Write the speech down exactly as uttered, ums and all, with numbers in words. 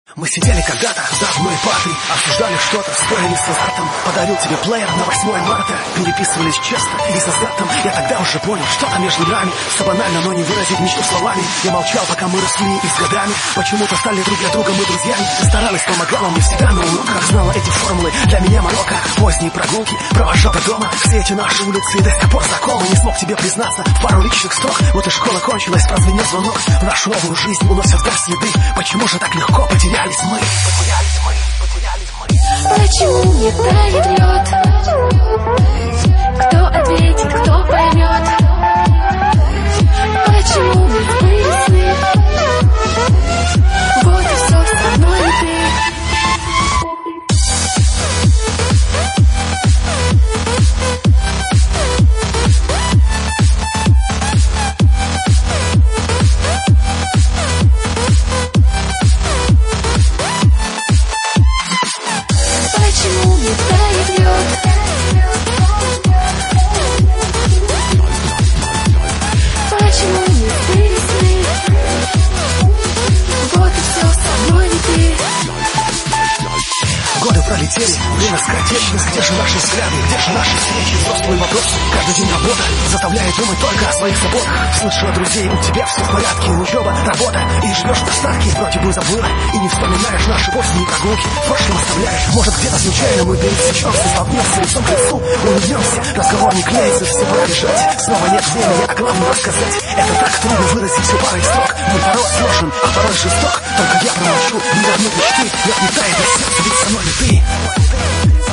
Мы сидели когда-то за одной партой, обсуждали что-то, спорили с азартом. Подарил тебе плеер на восьмое марта, переписывались честно и с азартом. Я тогда уже понял, что-то между нами, все банально, но не выразить мечту словами. Я молчал, пока мы росли, и с годами почему-то стали друг для друга мы друзьями. Ты старалась, помогала мне всегда на уроках, знала эти формулы для меня Марокко. Поздние прогулки, провожал до дома, все эти наши улицы до сих пор знакомы. Не смог тебе признаться в пару личных строк. Вот и школа кончилась, прозвенел звонок. В нашу новую жизнь уносят вдаль следы. Почему же так легко потерялись мы? Потерялись мы, потерялись мы. Почему не тает лед? Кто ответит, кто поймет? Почему не сбылись сны? Вот и все со мной и ты. Почему не тает лед? Почему не сбылись сны? Вот и все со мной и ты. Годы пролетели, время скоротечно. Где же наши взгляды, где же наши встречи? Взрослый вопрос, каждый день работа заставляет думать только о своих заботах. Слышу от друзей, у тебя все в порядке. Учеба, работа, и живешь в достатке. Вроде бы забыла, и не вспоминаешь наши поздние прогулки. В прошлом оставляешь, может где-то случайно мы пересечемся. Столкнемся лицом к лицу, улыбнемся. Разговор не клеится, все пора бежать. Снова нет времени, а главное рассказать. Это так трудно выразить все парой строк. Мой порой сложен, а порой жесток. Только я промолчу, не вернуть мечты. Я не тает, и сердце ведь со мной и ты.